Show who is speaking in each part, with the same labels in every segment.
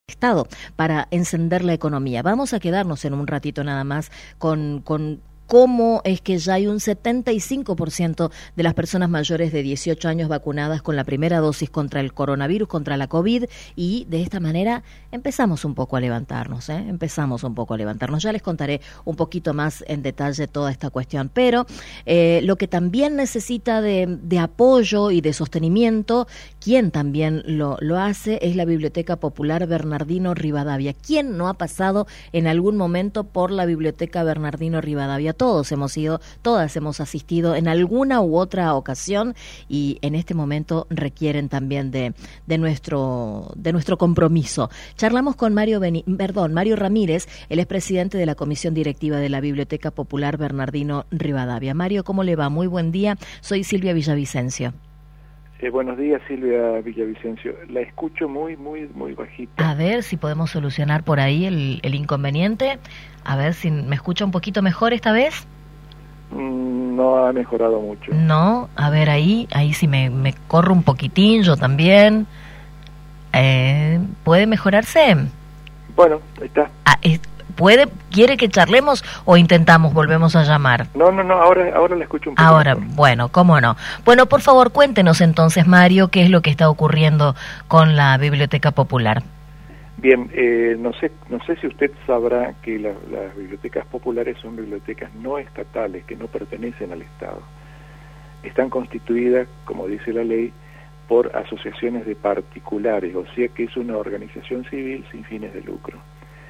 Speaker 1: Estado para encender la economía. Vamos a quedarnos en un ratito nada más con cómo es que ya hay un 75% de las personas mayores de 18 años vacunadas con la primera dosis contra el coronavirus, contra la COVID, y de esta manera empezamos un poco a levantarnos, empezamos un poco a levantarnos. Ya les contaré un poquito más en detalle toda esta cuestión, pero lo que también necesita de apoyo y de sostenimiento, quien también lo hace, es la Biblioteca Popular Bernardino Rivadavia. ¿Quién no ha pasado en algún momento por la Biblioteca Bernardino Rivadavia? Todos hemos ido, todas hemos asistido en alguna u otra ocasión, y en este momento requieren también de nuestro compromiso. Charlamos con Mario Ramírez, él es presidente de la Comisión Directiva de la Biblioteca Popular Bernardino Rivadavia. Mario, ¿cómo le va? Muy buen día. Soy Silvia Villavicencio.
Speaker 2: Buenos días, Silvia Villavicencio. La escucho muy bajita.
Speaker 1: A ver si podemos solucionar por ahí el inconveniente. A ver si me escucha un poquito mejor esta vez.
Speaker 2: No ha mejorado mucho.
Speaker 1: No, a ver ahí sí me corro un poquitín, yo también. ¿Puede mejorarse?
Speaker 2: Bueno, está.
Speaker 1: ¿Quiere que charlemos o intentamos, volvemos a llamar?
Speaker 2: No, ahora la escucho un poco
Speaker 1: Ahora,
Speaker 2: mejor.
Speaker 1: Bueno, cómo no. Bueno, por favor, cuéntenos entonces, Mario, qué es lo que está ocurriendo con la Biblioteca Popular.
Speaker 2: Bien, no sé si usted sabrá que las bibliotecas populares son bibliotecas no estatales, que no pertenecen al Estado. Están constituidas, como dice la ley, por asociaciones de particulares, o sea que es una organización civil sin fines de lucro.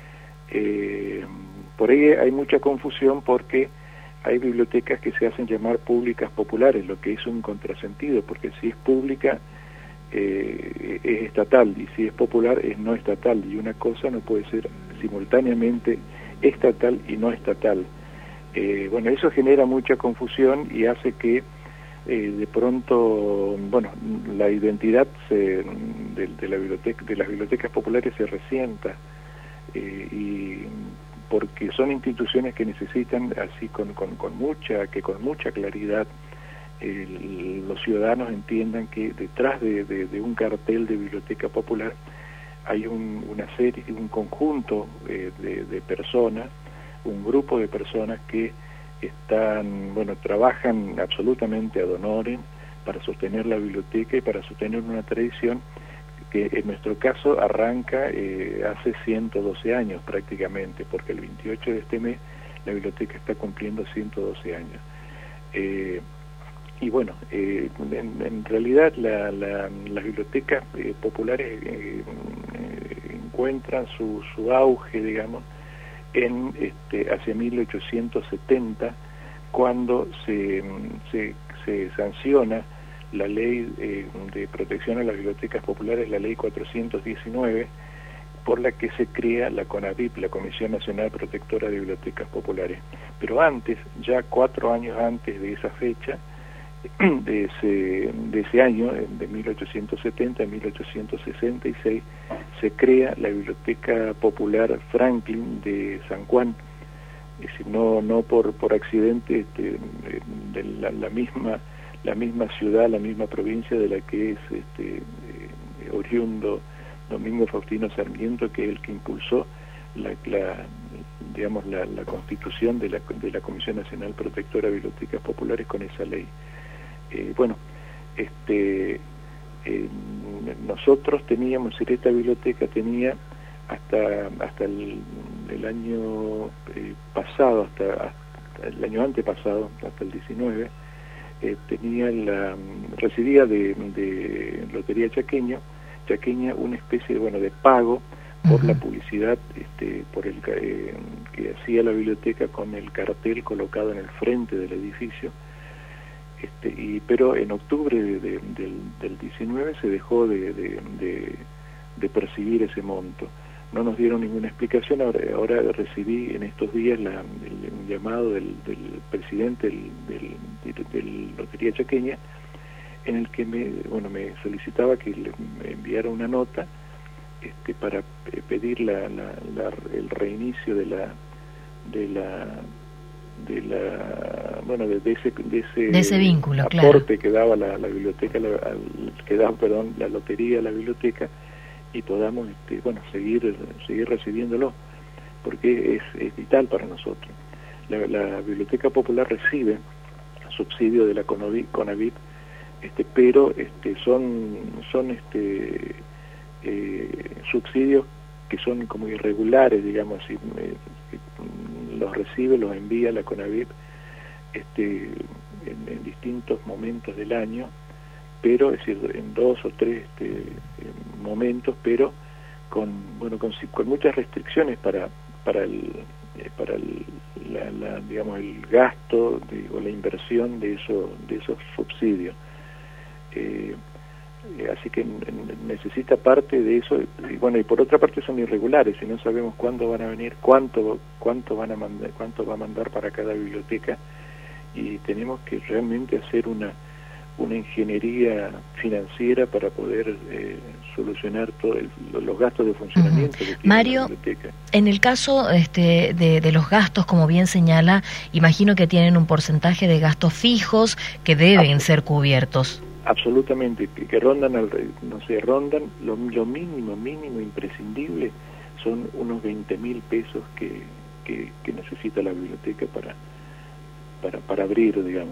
Speaker 2: Por ahí hay mucha confusión porque hay bibliotecas que se hacen llamar públicas populares, lo que es un contrasentido, porque si es pública es estatal, y si es popular es no estatal, y una cosa no puede ser simultáneamente estatal y no estatal. Bueno, eso genera mucha confusión y hace que de pronto, bueno, la identidad de las bibliotecas populares se resienta, y porque son instituciones que necesitan así con mucha claridad los ciudadanos entiendan que detrás de un cartel de biblioteca popular hay una serie, un conjunto de personas, un grupo de personas que trabajan absolutamente ad honorem para sostener la biblioteca y para sostener una tradición que en nuestro caso arranca hace 112 años prácticamente, porque el 28 de este mes la biblioteca está cumpliendo 112 años. Y bueno, en realidad las bibliotecas populares encuentran su auge, digamos, hacia 1870, cuando se sanciona la ley de protección a las bibliotecas populares, la ley 419, por la que se crea la CONABIP, la Comisión Nacional Protectora de Bibliotecas Populares. Pero antes, ya 4 años antes de esa fecha, de ese año, de 1870 a 1866, se crea la Biblioteca Popular Franklin de San Juan. Es decir, no por accidente, de la misma ciudad, la misma provincia de la que es oriundo Domingo Faustino Sarmiento, que es el que impulsó la constitución de la Comisión Nacional Protectora de Bibliotecas Populares con esa ley. Nosotros teníamos, esta biblioteca tenía hasta el año pasado, hasta el año antepasado, hasta el 19, recibía de Lotería Chaqueña una especie de pago por la publicidad que hacía la biblioteca con el cartel colocado en el frente del edificio. Pero en octubre del 19 se dejó de percibir ese monto. No nos dieron ninguna explicación. Ahora recibí en estos días un llamado del presidente del Lotería Chaqueña, en el que me solicitaba que me enviara una nota para pedir el reinicio de ese
Speaker 1: vínculo,
Speaker 2: aporte,
Speaker 1: claro,
Speaker 2: que daba la biblioteca, la lotería a la biblioteca, y podamos bueno, seguir recibiéndolo, porque es vital para nosotros. La Biblioteca Popular recibe subsidio de la CONAVIP, pero son subsidios que son como irregulares, digamos así. Los recibe, los envía la CONAVIP en distintos momentos del año, pero es decir, en 2 o 3 momentos, pero con muchas restricciones para digamos, el gasto o la inversión de esos subsidios. Así que necesita parte de eso, y bueno, y por otra parte son irregulares, y no sabemos cuándo van a venir, cuánto va a mandar para cada biblioteca, y tenemos que realmente hacer una ingeniería financiera para poder solucionar todos los gastos de funcionamiento que tiene
Speaker 1: Mario,
Speaker 2: la biblioteca.
Speaker 1: En el caso de los gastos, como bien señala, imagino que tienen un porcentaje de gastos fijos que deben ser cubiertos.
Speaker 2: Absolutamente, que rondan lo mínimo imprescindible son unos 20.000 pesos que necesita la biblioteca para abrir, digamos.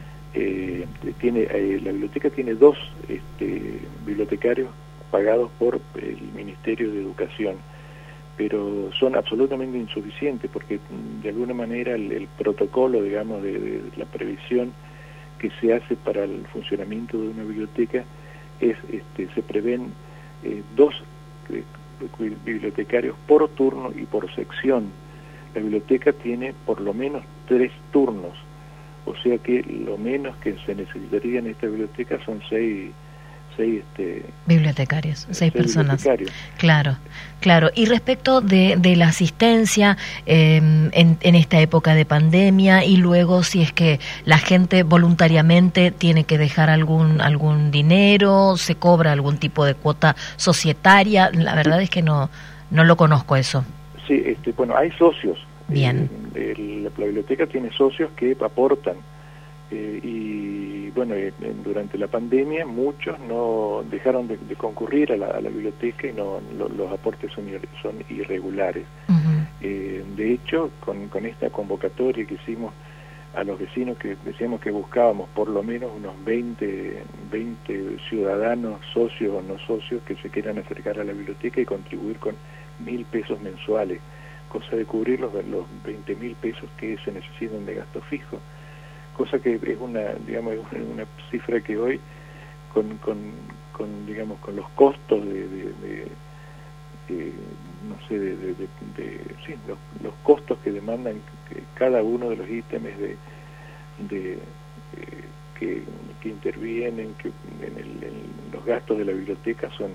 Speaker 2: La biblioteca tiene 2 bibliotecarios pagados por el Ministerio de Educación, pero son absolutamente insuficientes, porque de alguna manera el protocolo, digamos, de la previsión que se hace para el funcionamiento de una biblioteca es se prevén 2 bibliotecarios por turno y por sección. La biblioteca tiene por lo menos 3 turnos, o sea que lo menos que se necesitaría en esta biblioteca son 6
Speaker 1: bibliotecarios, 6 personas.
Speaker 2: Bibliotecarios.
Speaker 1: Claro. Y respecto de la asistencia en esta época de pandemia, y luego si es que la gente voluntariamente tiene que dejar algún dinero, se cobra algún tipo de cuota societaria, la verdad es que no lo conozco eso.
Speaker 2: Sí, bueno, hay socios.
Speaker 1: Bien.
Speaker 2: La biblioteca tiene socios que aportan. Y bueno, durante la pandemia muchos no dejaron de concurrir a la biblioteca, y los aportes son irregulares. De hecho, con esta convocatoria que hicimos a los vecinos, que decíamos que buscábamos por lo menos unos 20 ciudadanos, socios o no socios, que se quieran acercar a la biblioteca y contribuir con 1.000 pesos mensuales, cosa de cubrir los 20.000 pesos que se necesitan de gasto fijo, cosa que es una cifra que hoy con los costos los costos que demandan cada uno de los ítems que intervienen en los gastos de la biblioteca son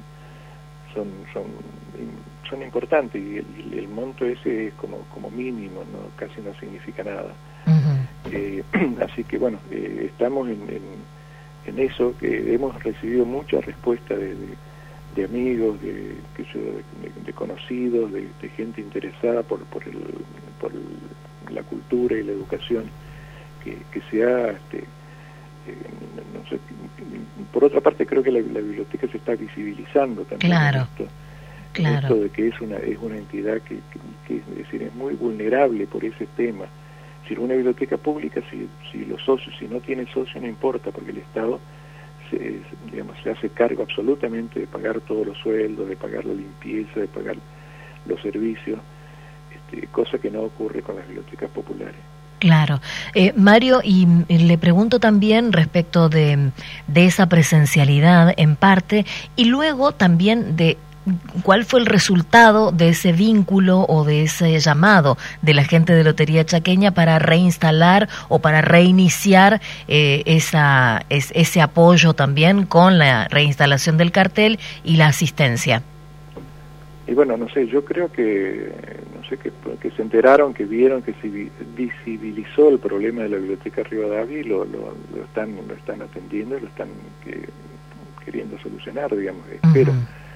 Speaker 2: importantes, y el monto ese es como mínimo, casi no significa nada. Así que bueno, estamos en eso, que hemos recibido mucha respuesta de amigos, de conocidos, de gente interesada por la cultura y la educación, que se ha no sé, por otra parte creo que la biblioteca se está visibilizando también. Esto de que es una entidad que es decir, es muy vulnerable por ese tema. Si una biblioteca pública, si los socios, si no tiene socio, no importa, porque el Estado se hace cargo absolutamente de pagar todos los sueldos, de pagar la limpieza, de pagar los servicios, cosa que no ocurre con las bibliotecas populares.
Speaker 1: Claro. Mario, y le pregunto también respecto de esa presencialidad en parte, y luego también de ¿cuál fue el resultado de ese vínculo o de ese llamado de la gente de Lotería Chaqueña para reinstalar o para reiniciar ese apoyo también con la reinstalación del cartel y la asistencia?
Speaker 2: Y bueno, no sé, yo creo que se enteraron, que vieron que se visibilizó el problema de la Biblioteca Rivadavia, y lo están atendiendo y lo están queriendo solucionar, digamos. Espero.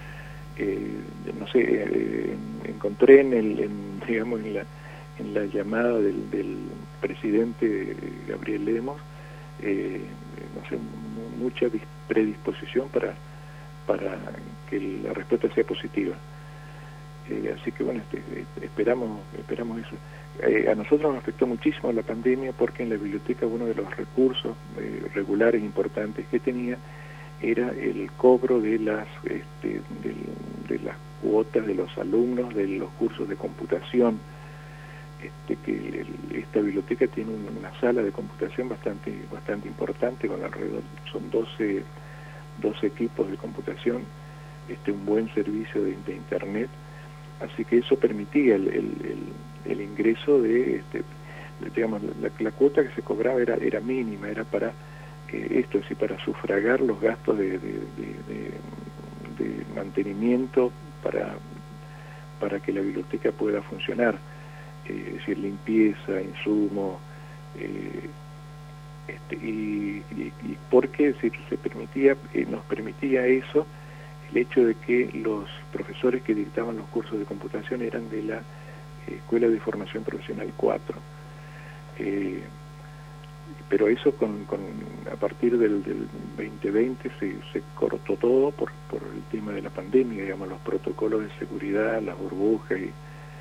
Speaker 2: No sé, encontré en la llamada del presidente Gabriel Lemos, no sé, mucha predisposición para la respuesta sea positiva. Así que bueno, esperamos eso. A nosotros nos afectó muchísimo la pandemia porque en la biblioteca uno de los recursos regulares importantes que tenía era el cobro de las cuotas de los alumnos de los cursos de computación. Que esta biblioteca tiene una sala de computación bastante importante, con alrededor, son 12 equipos de computación, un buen servicio de internet, así que eso permitía el ingreso de, digamos, la cuota que se cobraba era mínima, era para para sufragar los gastos de mantenimiento para que la biblioteca pueda funcionar. Es decir, limpieza, insumos, y porque nos permitía eso, el hecho de que los profesores que dictaban los cursos de computación eran de la Escuela de Formación Profesional 4. Pero eso a partir del 2020 se cortó todo por el tema de la pandemia, digamos, los protocolos de seguridad, las burbujas, y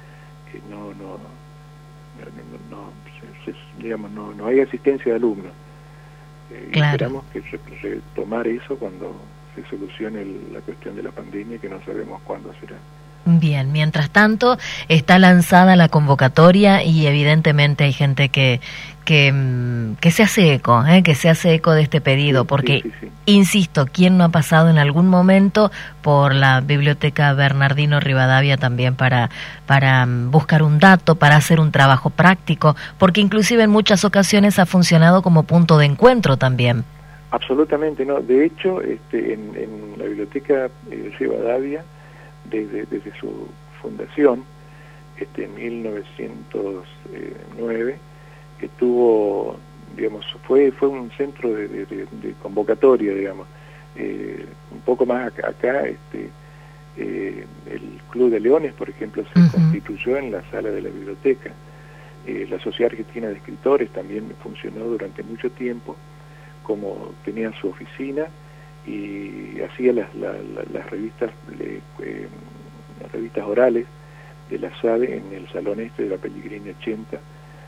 Speaker 2: no hay asistencia de alumnos.
Speaker 1: Claro.
Speaker 2: Esperamos que retomar eso cuando se solucione la cuestión de la pandemia, que no sabemos cuándo será.
Speaker 1: Bien, mientras tanto está lanzada la convocatoria y evidentemente hay gente que se hace eco, de este pedido, porque, sí. Insisto, ¿quién no ha pasado en algún momento por la Biblioteca Bernardino Rivadavia también para buscar un dato, para hacer un trabajo práctico? Porque inclusive en muchas ocasiones ha funcionado como punto de encuentro también.
Speaker 2: Absolutamente, no. De hecho, en la Biblioteca Rivadavia, desde su fundación, en 1909, que tuvo, digamos, fue un centro de convocatoria, digamos. Un poco más acá, el Club de Leones, por ejemplo, se constituyó en la sala de la biblioteca. La Sociedad Argentina de Escritores también funcionó durante mucho tiempo, como tenía su oficina y hacía las revistas orales de la SADE en el Salón Este de la Pellegrini 80.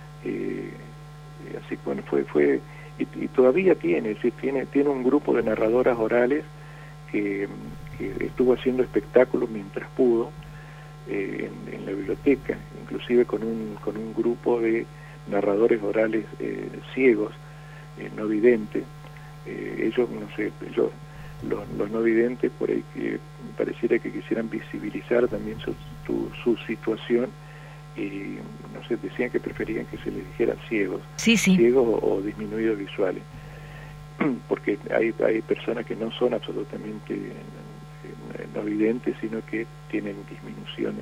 Speaker 2: Así que bueno, fue y todavía tiene un grupo de narradoras orales que estuvo haciendo espectáculos mientras pudo en la biblioteca, inclusive con un grupo de narradores orales ciegos, no videntes. Los no videntes por ahí que pareciera que quisieran visibilizar también su situación, y no sé, decían que preferían que se les dijera ciegos, ciegos o disminuidos visuales, porque hay personas que no son absolutamente no videntes, sino que tienen disminuciones,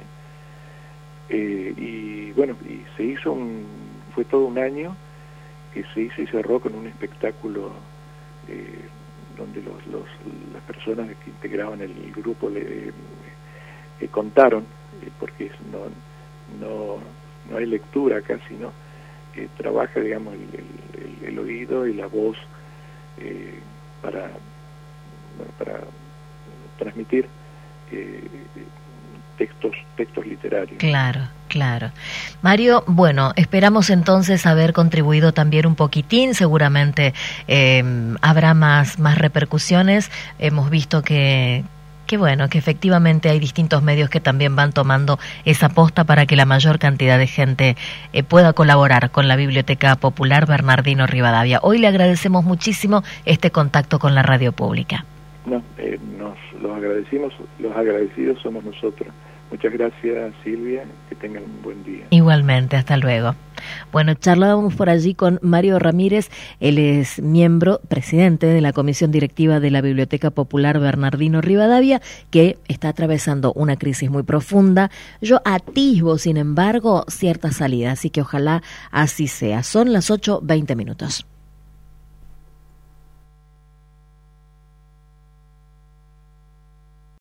Speaker 2: y bueno, y se hizo fue todo un año que se hizo y cerró con un espectáculo donde las personas que integraban el grupo contaron, porque no hay lectura casi, ¿no? Trabaja, digamos, el oído y la voz para transmitir textos literarios.
Speaker 1: Claro. Mario, bueno, esperamos entonces haber contribuido también un poquitín, seguramente habrá más repercusiones. Hemos visto que efectivamente hay distintos medios que también van tomando esa posta para que la mayor cantidad de gente pueda colaborar con la Biblioteca Popular Bernardino Rivadavia. Hoy le agradecemos muchísimo este contacto con la radio pública.
Speaker 2: No, los agradecidos somos nosotros. Muchas gracias, Silvia, que tengan un buen día.
Speaker 1: Igualmente, hasta luego. Bueno, charlábamos por allí con Mario Ramírez, él es presidente de la Comisión Directiva de la Biblioteca Popular Bernardino Rivadavia, que está atravesando una crisis muy profunda. Yo atisbo, sin embargo, cierta salida, así que ojalá así sea. Son las 8:20.